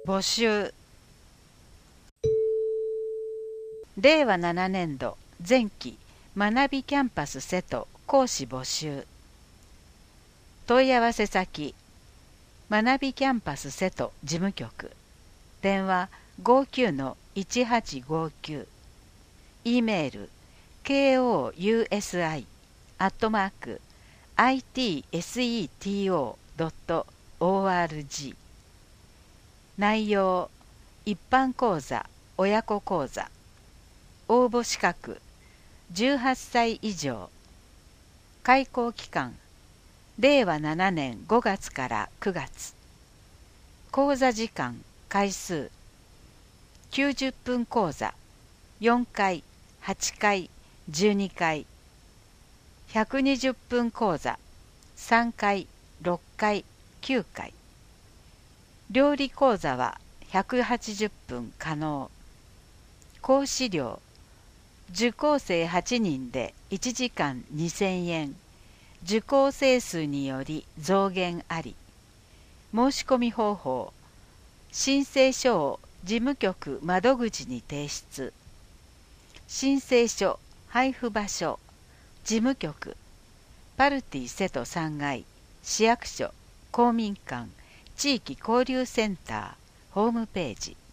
募集。令和7年度前期学びキャンパス瀬戸講師募集。問い合わせ先、学びキャンパス瀬戸事務局、電話 59-1859、e メール kousi@itseto.org。 内容、一般講座、親子講座。応募資格、18歳以上。開講期間、令和7年5月から9月。講座時間、回数、90分講座、4回、8回、12回。120分講座、3回、6回、9回。料理講座は180分可能。講師料、受講生8人で1時間2000円。受講生数により増減あり。申し込み方法、申請書を事務局窓口に提出。申請書配布場所、事務局パルティ瀬戸3階、市役所、公民館、地域交流センター、ホームページ。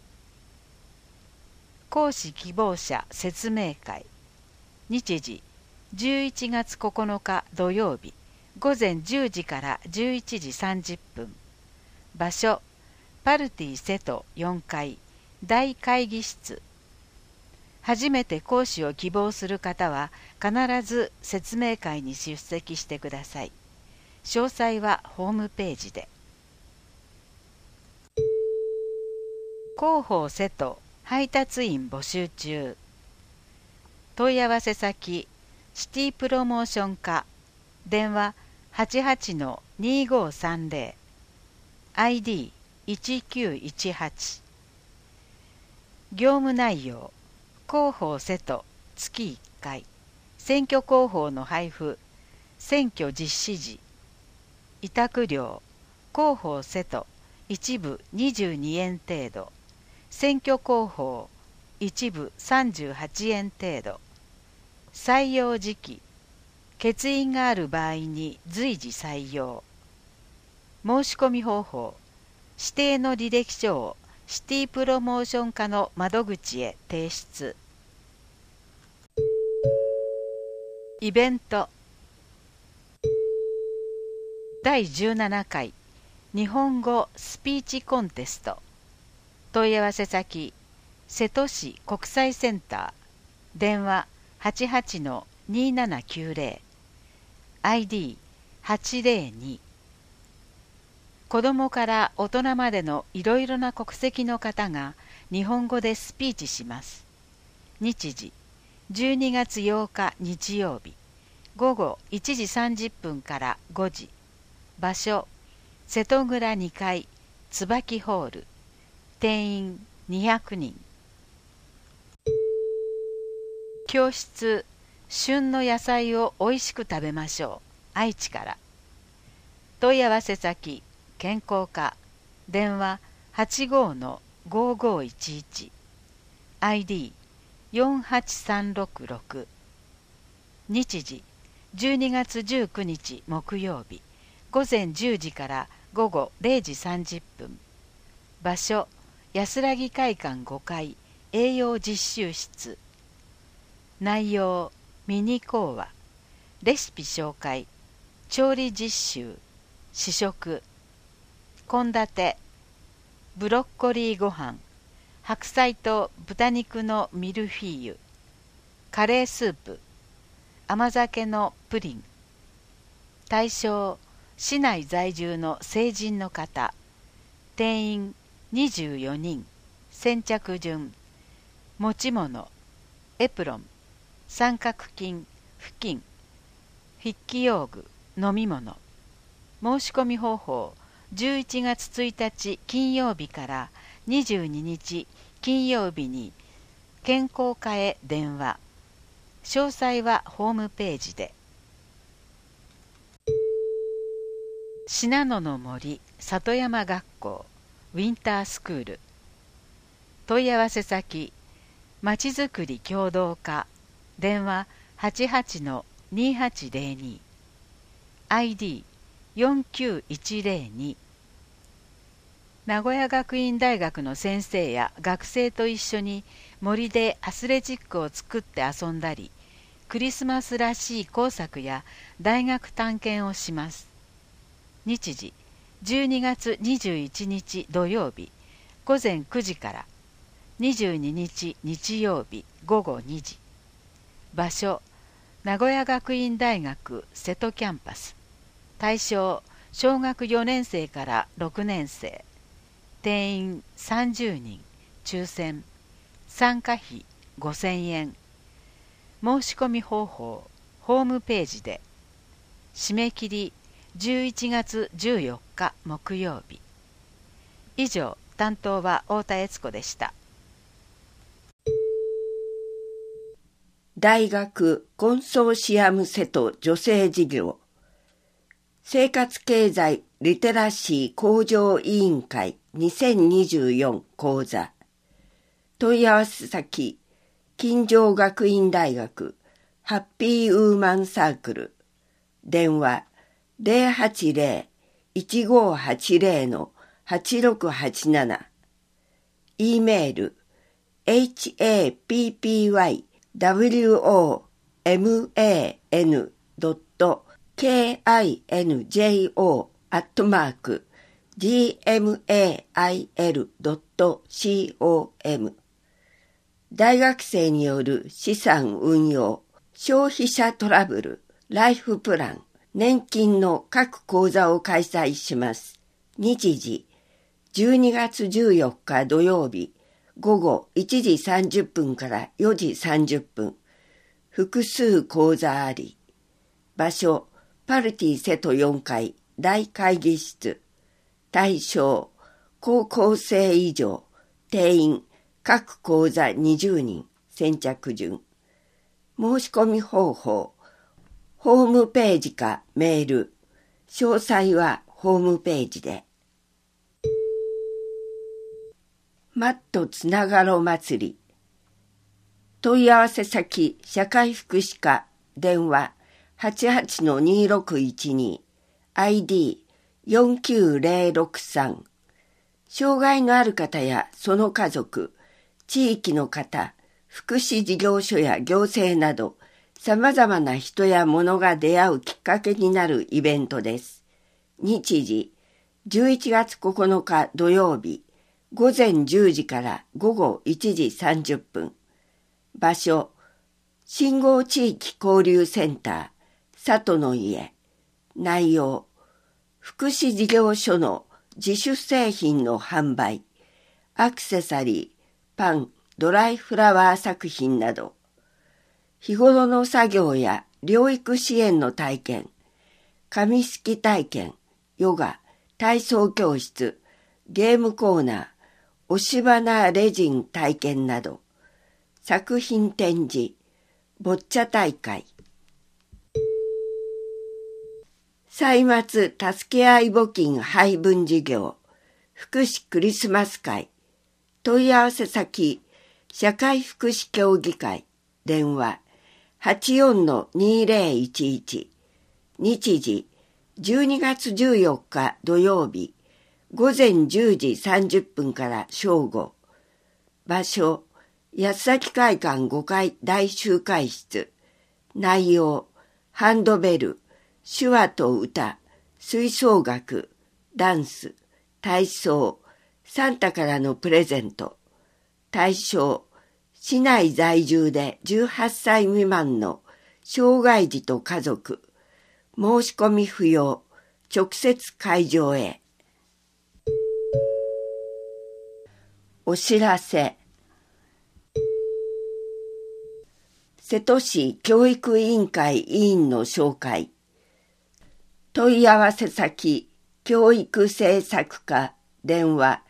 講師希望者説明会。日時、11月9日土曜日、午前10時から11時30分。場所、パルティ瀬戸4階、大会議室。初めて講師を希望する方は必ず説明会に出席してください。詳細はホームページで。広報瀬戸配達員募集中。問い合わせ先、シティプロモーション課、電話 88-2530、ID1918。業務内容、広報瀬戸月1回、選挙広報の配布、選挙実施時。委託料、広報瀬戸一部22円程度。選挙広報一部38円程度。採用時期、欠員がある場合に随時採用。申し込み方法、指定の履歴書をシティプロモーション課の窓口へ提出。イベント。第17回日本語スピーチコンテスト。問い合わせ先、瀬戸市国際センター、電話 88-2790、ID802。子どもから大人までのいろいろな国籍の方が日本語でスピーチします。日時、12月8日日曜日、午後1時30分から5時。場所、瀬戸蔵2階、椿ホール。定員200人。教室、旬の野菜をおいしく食べましょう。愛知から。問い合わせ先、健康課、電話 85-5511、ID48366。日時、12月19日木曜日、午前10時から午後0時30分。場所、安らぎ会館5階、栄養実習室。内容、ミニ講話、レシピ紹介、調理実習、試食。献立、ブロッコリーご飯、白菜と豚肉のミルフィーユ、カレースープ、甘酒のプリン。対象、市内在住の成人の方。定員24人。先着順。持ち物、エプロン、三角巾、布巾、筆記用具、飲み物。申し込み方法、11月1日金曜日から22日金曜日に健康課へ電話。詳細はホームページで。信濃の森里山学校、 ウィンタースクール。問い合わせ先、まちづくり協同課、電話88-2802、ID491102。名古屋学院大学の先生や学生と一緒に森でアスレチックを作って遊んだり、クリスマスらしい工作や大学探検をします。日時、12月21日土曜日午前9時から22日日曜日午後2時。場所、名古屋学院大学瀬戸キャンパス。対象、小学4年生から6年生。定員30人、抽選。参加費5000円。申し込み方法、ホームページで。締め切り11月14日木曜日。以上、担当は太田悦子でした。 大学コンソーシアム瀬戸女性事業生活経済リテラシー向上委員会2024講座。問い合わせ先、金城学院大学ハッピーウーマンサークル。電話080-1580-8687。E メール happywan.kinjo@gmail.com。 大学生による資産運用、消費者トラブル、ライフプラン、年金の各講座を開催します。日時、12月14日土曜日、午後1時30分から4時30分。複数講座あり。場所、パルティ瀬戸4階、大会議室。対象、高校生以上。定員、各講座20人。先着順。申し込み方法、ホームページかメール。詳細はホームページで。マットつながろ祭り。問い合わせ先、社会福祉課、電話88-2612、ID49063。障害のある方やその家族、地域の方、福祉事業所や行政など、様々な人や物が出会うきっかけになるイベントです。日時、11月9日土曜日、午前10時から午後1時30分。場所、信号地域交流センター、里の家。内容、福祉事業所の自主製品の販売、アクセサリー、パン、ドライフラワー作品など、日頃の作業や療育支援の体験、紙すき体験、ヨガ、体操教室、ゲームコーナー、押し花レジン体験など、作品展示、ボッチャ大会。歳末助け合い募金配分事業、福祉クリスマス会。問い合わせ先、社会福祉協議会。電話84-2011。日時、12月14日土曜日。午前10時30分から正午。場所、安崎会館5階大集会室。内容、ハンドベル、手話と歌、吹奏楽、ダンス、体操、サンタからのプレゼント。対象、市内在住で18歳未満の障害児と家族。申し込み不要。直接会場へ。お知らせ。瀬戸市教育委員会委員の紹介。問い合わせ先、教育政策課、電話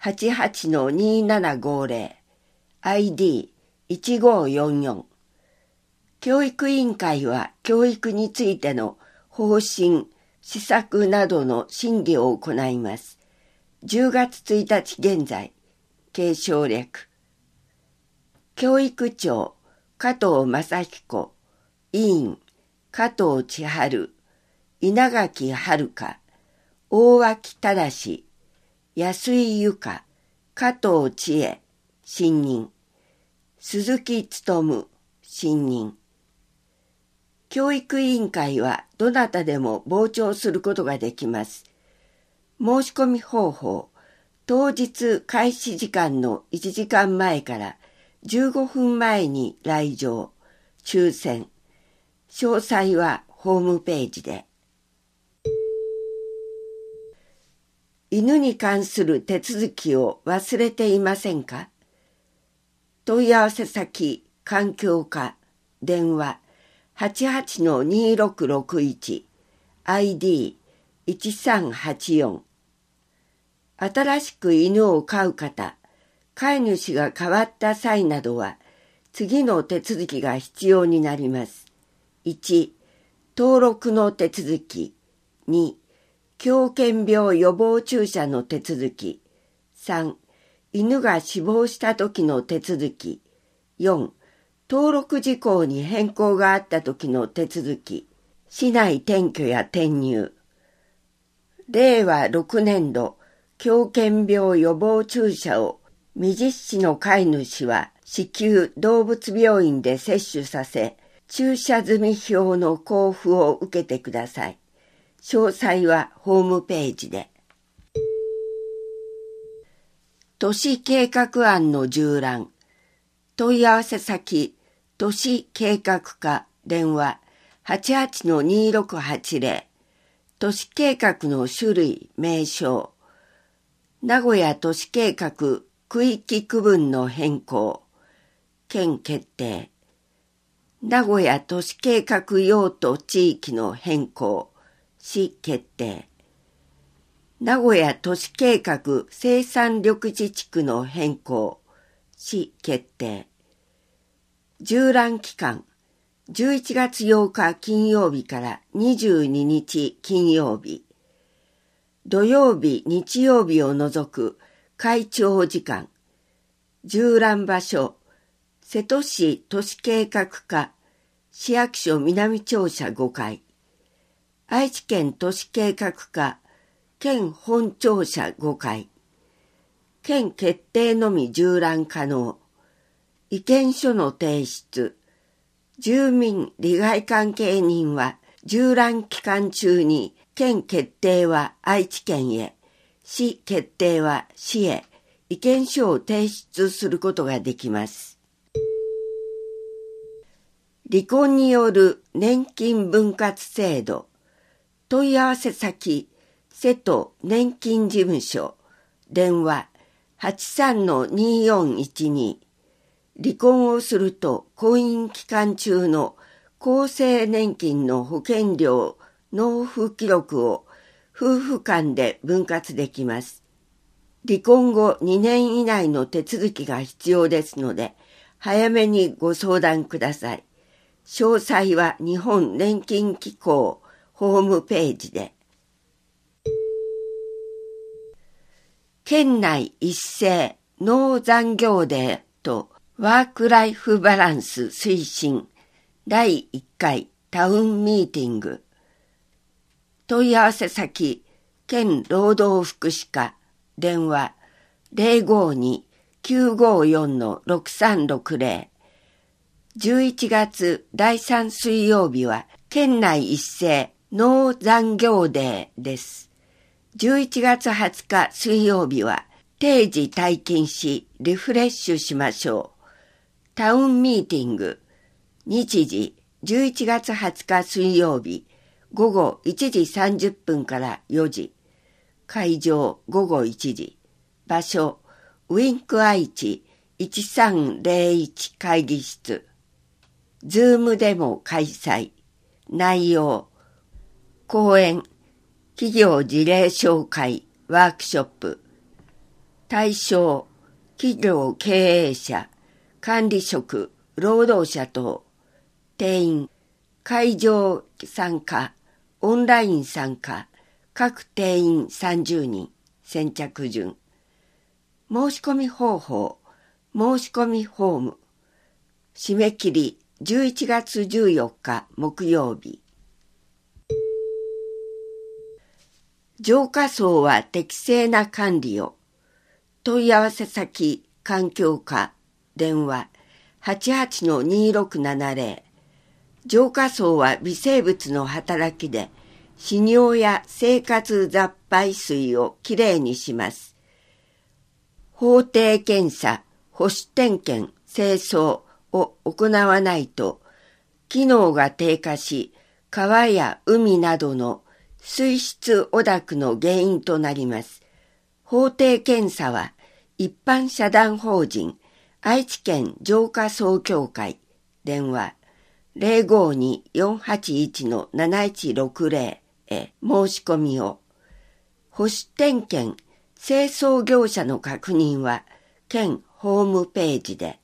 88-2750、ID1544。教育委員会は教育についての方針、施策などの審議を行います。 10月1日現在、継承略。教育長、加藤正彦、委員、加藤千春、稲垣遥、大脇忠、安井由香、加藤千恵、新任。鈴木勉、新任。教育委員会はどなたでも傍聴することができます。申し込み方法、当日開始時間の1時間前から15分前に来場、抽選。詳細はホームページで。犬に関する手続きを忘れていませんか？問い合わせ先、環境課、電話、88-2661、ID1384。新しく犬を飼う方、飼い主が変わった際などは、次の手続きが必要になります。1、登録の手続き。2、狂犬病予防注射の手続き。3、犬が死亡した時の手続き。4、登録事項に変更があった時の手続き。市内転居や転入。令和6年度、狂犬病予防注射を未実施の飼い主は至急動物病院で接種させ、注射済み票の交付を受けてください。詳細はホームページで。都市計画案の従覧。問い合わせ先、都市計画課、電話、88-2680。都市計画の種類、名称。名古屋都市計画区域区分の変更。県決定。名古屋都市計画用途地域の変更。市決定。名古屋都市計画生産緑地地区の変更。市決定。従覧期間。11月8日金曜日から22日金曜日。土曜日、日曜日を除く会長時間。従覧場所。瀬戸市都市計画課、市役所南庁舎5階。愛知県都市計画課、県本庁舎5階。県決定のみ従覧可能。意見書の提出。住民利害関係人は従覧期間中に県決定は愛知県へ、市決定は市へ意見書を提出することができます。離婚による年金分割制度。問い合わせ先、瀬戸年金事務所。電話、83-2412。離婚をすると婚姻期間中の厚生年金の保険料納付記録を夫婦間で分割できます。離婚後2年以内の手続きが必要ですので、早めにご相談ください。詳細は日本年金機構ホームページで。県内一斉ノー残業デーとワークライフバランス推進第1回タウンミーティング。問い合わせ先、県労働福祉課、電話 052-954-6360。11月第3水曜日は県内一斉ノー残業デーです。11月20日水曜日は定時退勤しリフレッシュしましょう。タウンミーティング。日時11月20日水曜日午後1時30分から4時。会場午後1時。場所ウィンク愛知1301会議室。ズームでも開催。内容講演、企業事例紹介、ワークショップ。対象、企業経営者、管理職、労働者等。定員、会場参加、オンライン参加、各定員30人。 先着順。申し込み方法、申し込みフォーム。締め切り11月14日木曜日。浄化槽は適正な管理を。問い合わせ先、環境課、電話、88-2670。浄化槽は微生物の働きで、屎尿や生活雑排水をきれいにします。法定検査、保守点検、清掃を行わないと、機能が低下し、川や海などの水質汚濁の原因となります。法定検査は、一般社団法人、愛知県浄化槽協会、電話、052-481-7160 へ申し込みを。保守点検、清掃業者の確認は、県ホームページで。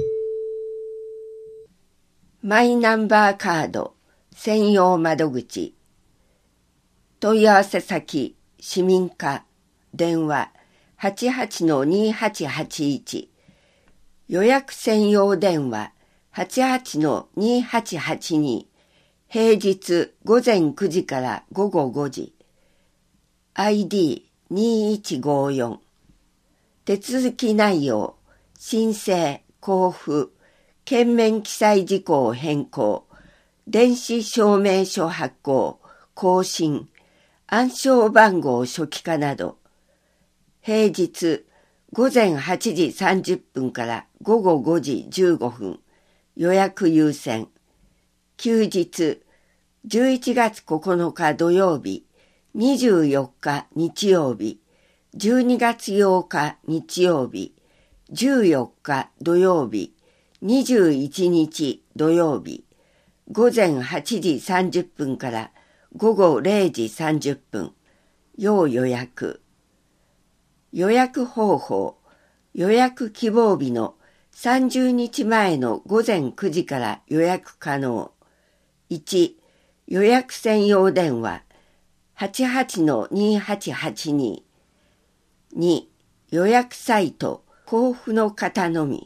マイナンバーカード専用窓口。問い合わせ先、市民課、電話、88-2881。予約専用電話、88-2882。平日午前9時から午後5時。ID2154。手続き内容、申請、交付、券面記載事項変更、電子証明書発行、更新、暗証番号初期化など、平日午前8時30分から午後5時15分、予約優先。休日、11月9日土曜日、24日日曜日、12月8日日曜日、14日土曜日、21日土曜日、午前8時30分から午後0時30分、要予約。予約方法、予約希望日の30日前の午前9時から予約可能。1、予約専用電話、88-2882。2、予約サイト、交付の方のみ。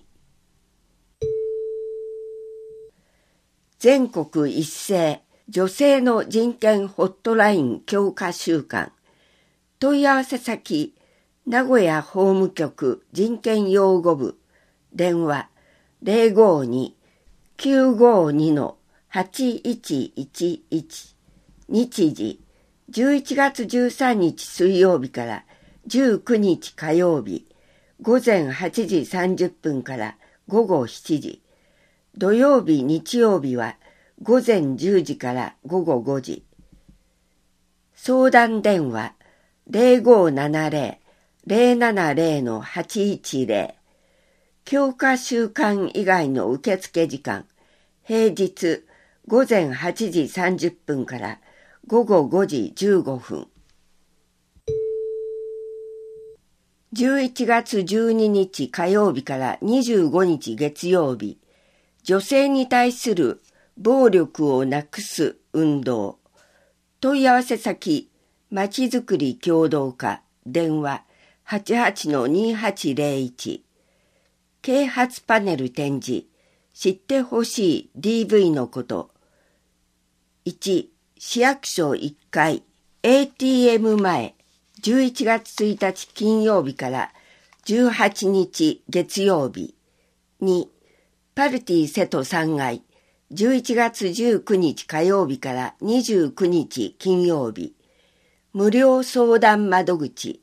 全国一斉女性の人権ホットライン強化週間。問い合わせ先、名古屋法務局人権擁護部。電話、052-952-8111。日時、11月13日水曜日から19日火曜日、午前8時30分から午後7時。土曜日、日曜日は午前10時から午後5時。相談電話 0570-070-810。強化週間以外の受付時間、平日午前8時30分から午後5時15分。11月12日火曜日から25日月曜日、女性に対する暴力をなくす運動。問い合わせ先、まちづくり協同課、電話、88-2801。啓発パネル展示、知ってほしい DV のこと。1、市役所1階、ATM 前、11月1日金曜日から18日月曜日。2、パルティ瀬戸3階、11月19日火曜日から29日金曜日。無料相談窓口。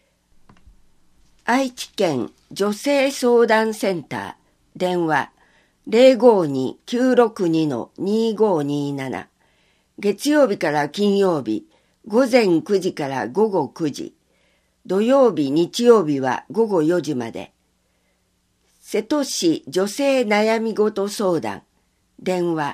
愛知県女性相談センター。電話 052-962-2527。月曜日から金曜日、午前9時から午後9時。土曜日、日曜日は午後4時まで。瀬戸市女性悩み事相談。電話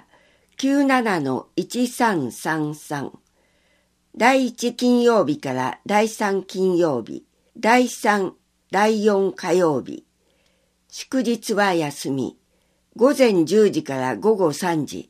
97-1333。第1金曜日から第3金曜日、第3、第4火曜日。祝日は休み。午前10時から午後3時。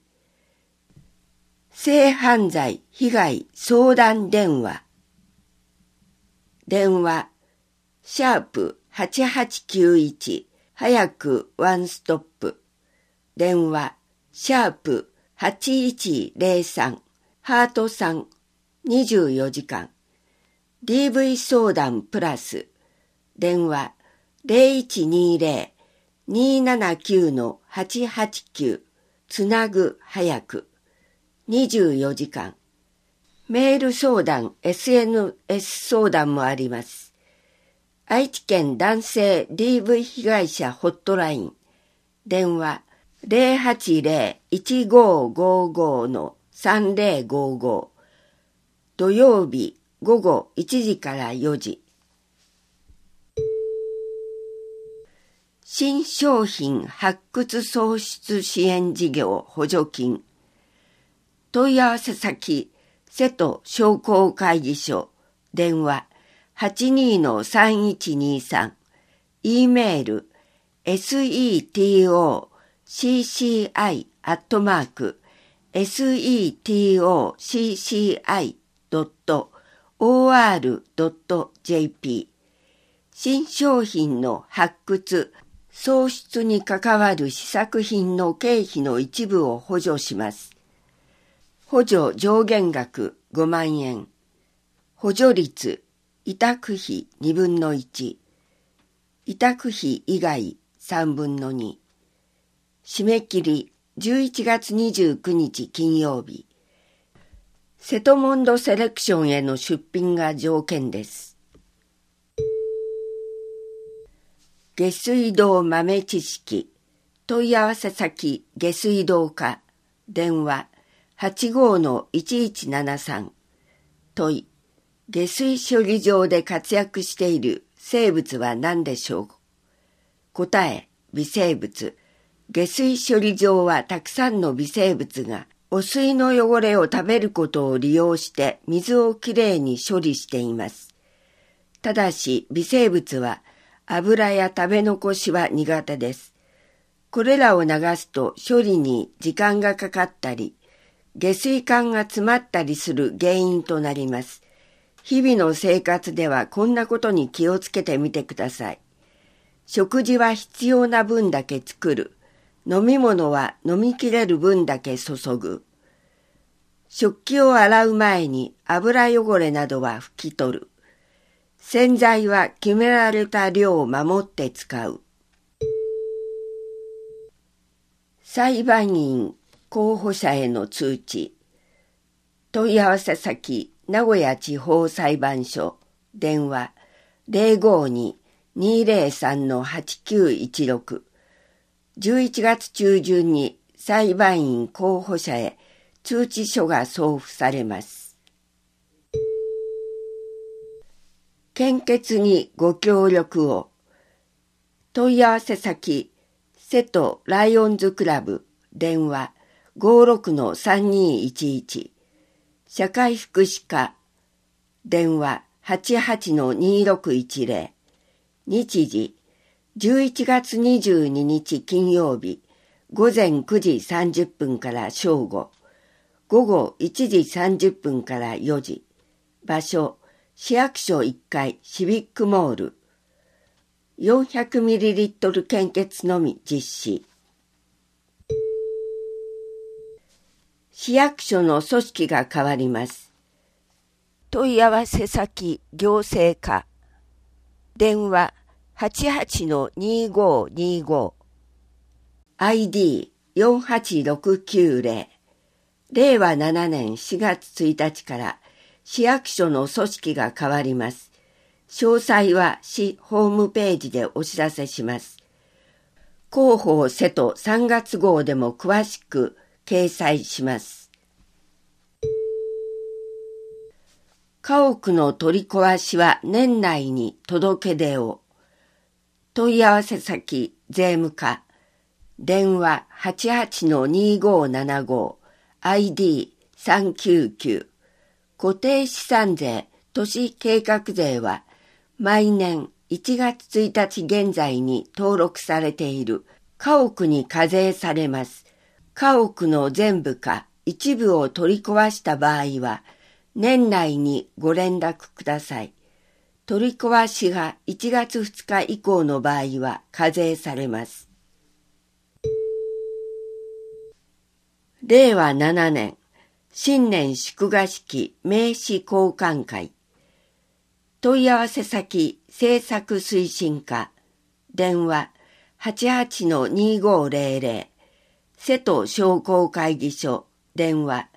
性犯罪被害相談電話。 電話、#8891、早くワンストップ。電話、#8103、ハートさん、24時間。DV 相談プラス。電話、0120-279-889。つなぐ早く。24時間。メール相談、SNS 相談もあります。愛知県男性 DV 被害者ホットライン。電話、080-1555-3055。土曜日午後1時から4時。新商品発掘創出支援事業補助金。問い合わせ先、瀬戸商工会議所。電話、82-3123。E メール、setocci@setocci.or.jp。新商品の発掘、創出に関わる試作品の経費の一部を補助します。補助上限額5万円。補助率、委託費2分の1。委託費以外3分の2。締め切り11月29日金曜日。セトモンドセレクションへの出品が条件です。下水道豆知識。問い合わせ先、下水道課。電話、85-1173。問い、下水処理場で活躍している生物は何でしょう。答え、微生物。下水処理場はたくさんの微生物が汚水の汚れを食べることを利用して水をきれいに処理しています。ただし微生物は油や食べ残しは苦手です。これらを流すと処理に時間がかかったり、下水管が詰まったりする原因となります。日々の生活ではこんなことに気をつけてみてください。食事は必要な分だけ作る。飲み物は飲みきれる分だけ注ぐ。食器を洗う前に油汚れなどは拭き取る。洗剤は決められた量を守って使う。裁判員候補者への通知。問い合わせ先、名古屋地方裁判所。電話、052-203-8916。11月中旬に裁判員候補者へ通知書が送付されます。献血にご協力を。問い合わせ先、瀬戸ライオンズクラブ。電話、56-3211。社会福祉課。電話、88-2610。日時、11月22日金曜日、午前9時30分から正午、午後1時30分から4時。場所、市役所1階シビックモール。400ml 献血のみ実施。市役所の組織が変わります。問い合わせ先、行政課。電話、88-2525。ID486990。令和7年4月1日から市役所の組織が変わります。詳細は市ホームページでお知らせします。広報瀬戸3月号でも詳しく掲載します。家屋の取り壊しは年内に届け出を。問い合わせ先、税務課。電話 88-2575。ID399。固定資産税、都市計画税は毎年1月1日現在に登録されている家屋に課税されます。家屋の全部か一部を取り壊した場合は年内にご連絡ください。 取り壊しが1月2日以降の場合は課税されます。令和7年、新年祝賀式名刺交換会。問い合わせ先政策推進課。電話 88-2500。瀬戸商工会議所。電話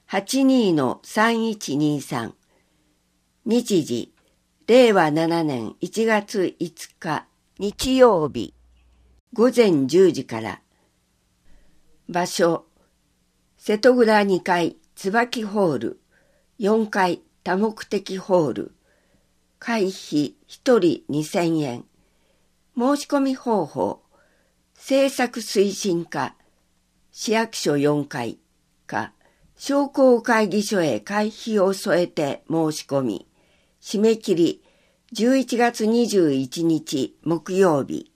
82-3123。日時、令和7年1月5日日曜日午前10時から。場所、瀬戸蔵2階椿ホール、4階多目的ホール。会費1人2000円。申し込み方法、政策推進課、市役所4階か、商工会議所へ会費を添えて申し込み、締め切り11月21日木曜日。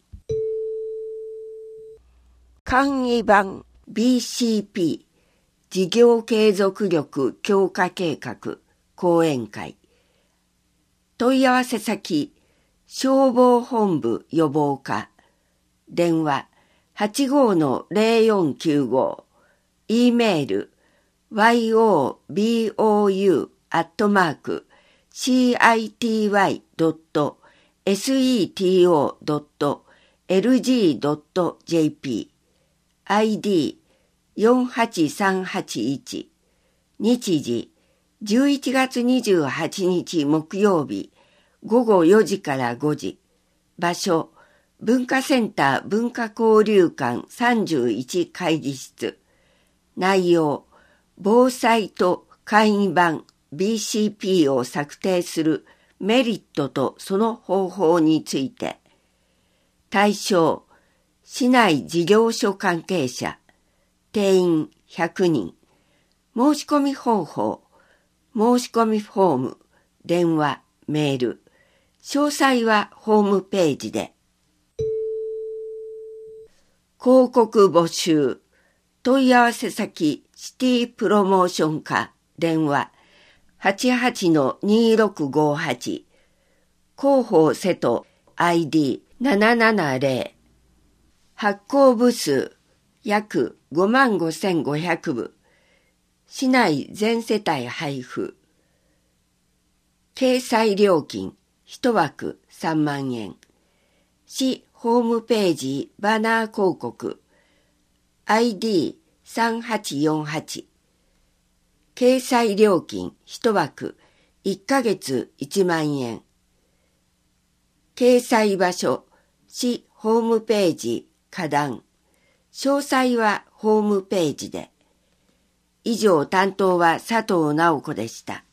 簡易版 BCP 事業継続力強化計画講演会。問い合わせ先消防本部予防課。電話 85-0495。E メール yobou@city.seto.lg.jp。 ID 48381。日時11月28日木曜日午後4時から5時。場所、文化センター文化交流館31会議室。内容、防災と簡易版 BCP を策定するメリットとその方法について。対象、市内事業所関係者。定員100人。申し込み方法、申し込みフォーム、電話、メール。詳細はホームページで。広告募集。問い合わせ先シティプロモーション課。電話 88-2658。広報瀬戸 ID770。発行部数約55,500部。市内全世帯配布。掲載料金1枠3万円。市ホームページバナー広告 ID3848。掲載料金1枠1ヶ月1万円。掲載場所市ホームページ下段。詳細はホームページで。以上担当は佐藤直子でした。